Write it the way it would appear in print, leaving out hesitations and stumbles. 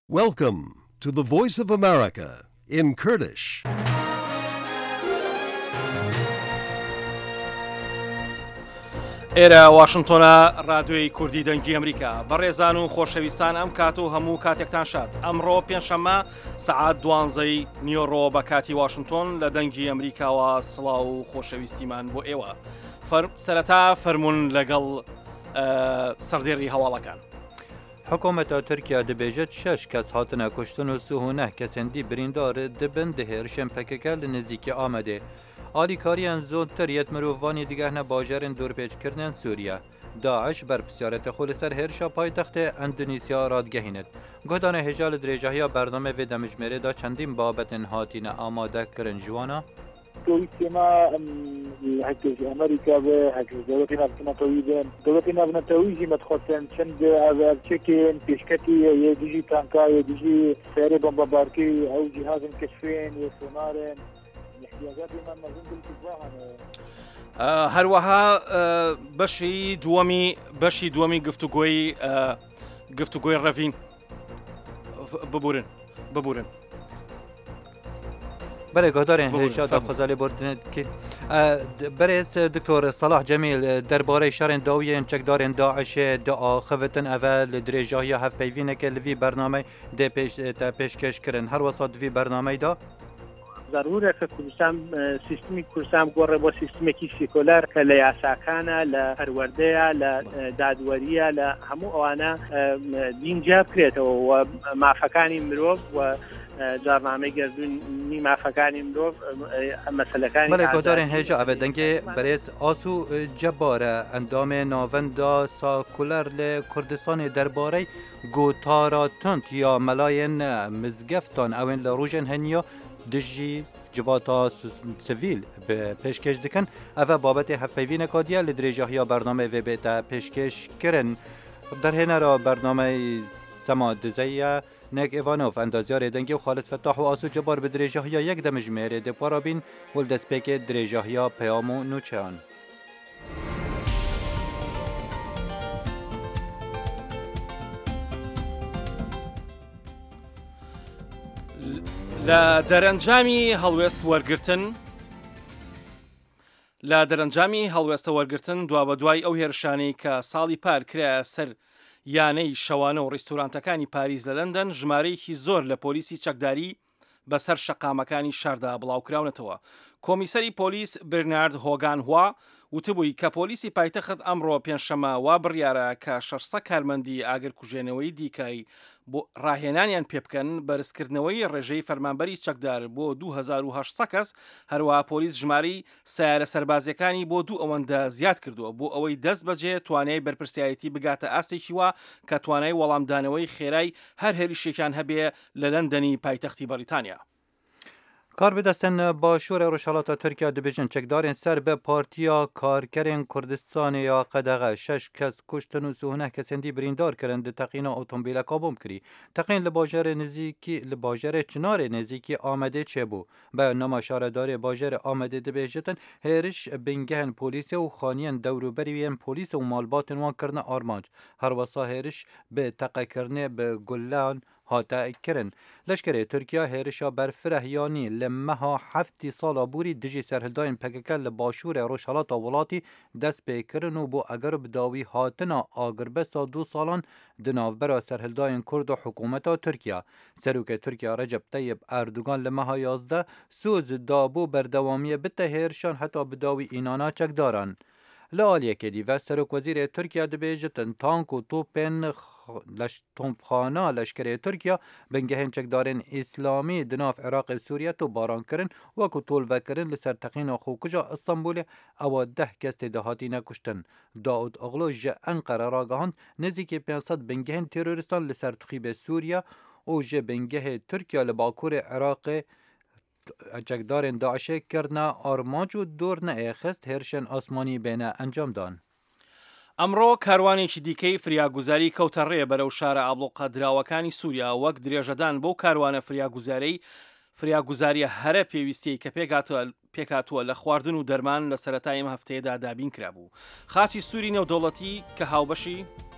Welcome to the Voice of America in Kurdish. ئێرە واشنگتۆنە ڕادیۆی کوردی دەنگی ئەمریکا بەڕێزان و خۆشەویستان ئەم کات و هەموو کاتێکتان شاد ئەمڕۆ پێنجشەممە سەعات 12 نیۆڕۆ بە کاتی واشنگتۆن لە دەنگی ئەمریکاوە سڵاو و خۆشەویستیمان بۆ ئێوە سەرەتا فەرمونون لەگەڵ سەردێڕی هەواڵەکان. حکوومەتە تورکیا دەبێژێت 6 کەس هاتنە کوشتن و 39 کەسێندی بریندار دەبن دەهێرشێن پەکەکە لە نزیکی ئامەدێ. ئالیکاریان زۆرتر یەت مرۆڤانی دیگەهنە باژارên دورپێچکردنیان سووریا. داعش بەرپرسیارەتە خۆ لەسەر هێرشا پایتەختê ئەندونیسیا ڕادگەهێنێت. گۆدانە هێژا لە درێژەیە بەردەمە vê demijmêrê çendîn babetên hatîne amadekirin ji wan a تویسما هەکێکی ئەمریکا بێ هەکێکی ناونەتەوەی بێن دەوڵەتی ناونەتەوەیی مەتخۆتێن چەند ئەڤەرچێکێن پێشکەتی یەدیژی تانکا یەدیژی سێرێ بۆمبەبارکەی ئەو جیهازن کەشفێن یە سۆنارێن احتیاجاتیمان مەزن دڵتیزاهانە. هەروەها بەشی دووەمی گفتوگۆی ڕەڤین ببورن. بله گهدارین هێژا داخوازە لێبوردنێتکە بەرێز دکتۆر سەلاح جەمیل دەربارەی شەڕێن داویên çekdarên Daişê diaxevitin ev li dirêjahiya hevpeyvîneke li vî bernameyê dê pêşkêşkirin her wesa di vî bernameyê da ضرورەکە کوردستان سیستمی کوردستان گۆڕێ بۆ سیستمێکی سیکۆلار کە لە یاساکانە لە هەروەردەیە لە دادوەریە لە هەموو ئەوانە دینجا بکرێتەوە و مافەکانی مرۆڤ و جارنامەی گەردوونی مافەکانی مرۆڤ مەسەلەکانی بەڵێ گۆدارên هێژا ئەvê dengê berêz asû cebare endamê navenda sakûler li Kurdistanê derbarey gotara tund ya melayên mizgeftan ew ên li rojên heniya dijî civata sivîl bi pêşkêş dikin ev babetê hevpeyvîneka diye li dirêjahiya bernameyê vê bête pêşkêşkirin derhênera bernameyê Sema Dizeyê Nek Ivanov endaziyarê dengê û Xalid Fettah û asû cebar bi dirêjahiya yek demijmêrê dê parabîn û li destpêkê dirêjahiya peyam û nûçeyan. لە دەرەنجامی هەڵوێستە وەرگرتن دوا بە دوای ئەو هێرشانەی کە ساڵی پار کرایە سەر یانەی شەوانە و ڕێستورانتەکانی پاریس لە لەندەن ژمارەیەکی زۆر لە پۆلیسی چەکداری بەسەر شەقامەکانی شاردا بڵاوکراونەتەوە. کۆمیسەری پۆلیس برنارد هۆگان هوا وتبووی کە پۆلیسی پایتەخت ئەمڕۆ پێنجشەممە وا بڕیارە کە 600 کارمەندی ئاگرکوژێنەوەی دیکای بۆ ڕاهێنانیان پێ بکەن بەرزکردنەوەی ڕێژەی فەرمانبەری چەکدار بۆ 2800 کەس هەروەها پۆلیس ژماری سیارە سەربازیەکانی بۆ 2 ئەوەندە زیاد کردووە بۆ ئەوەی دەست بەجێ توانای بەرپرسیایەتی بگاتە ئاستێکی وە کە توانای وەڵامدانەوەی خێرای هەر هێرشێکیان هەبێ لە لەندەنی پایتەختی بەریتانیا. کار بدەستن باشوورە ڕۆژهەڵاتە تورکیا دەبێژن چەکدارên ser bi Partiya Karkerên Kurdistanê ya qedexe 6 kes kuştin û 39 kesendî birîndar kirin di teqîna otomobîleka bom kirî. Teqîn li bajarê Çinarê nêzîkî Amedê çêbû. Beyannama şaredarê bajarê Amedê dibêjitin hêriş bingehên polîsê û xaniyên dewroberî yên polîs û malbatên wan kirine armanc. Her wesa hêriş bi teqekirinê bi gulan hate kirin. Leşkerê Tirkiya hêrişa berfirehyanî li meha heftî sala bûrî dijî serhildayên PKK li başûrê Rojhilatê Welatî dest pê kirin û bo eger bi dawî hatina agirbesta 2 salan di navbera serhildayên Kurd û hikûmeta Tirkiya. Serokê Tirkiya Recep Tayyip Erdogan li meha 11 söz dabû berdewamiyê bite hêrişan heta bi dawî înana çekdaran. Li aliyekê dîve Serokwezîrê Tirkiya dibêjitin tank û topên tompxana leşkerê Tirkiya bingehên çekdarên İslamî di nav Iraqê Sûriye topbaran kirin wekû tolvekirin li ser teqîna xwekûja İstanbulê ewa 10 kes tê de hatîne kuştin. Daud Oğlu ji Enqere ragihand nêzîkî 500 bingehên teröristan li ser tixîbê Sûriye û ji bingehê Tirkiya li bakurê Iraqê çekdarên Daişê kirine armanc û dor neêxist hêrişên asmanî bêne encam dan. ئەمڕۆ کاروانێکی دیکەی فریاگوزاری کەوتە ڕێ بەرەو شارە ئابڵۆقە دراوەکانی سووریا وەک درێژەدان بۆ کاروانە فریاگوزاریە هەرە پێویستیی کە پێکاتووە لە خواردن و دەرمان لە سەرەتای ئەم هەفتەیەدا دابین کرابوو. خاچی سووری نێودەوڵەتی کە هاوبەشی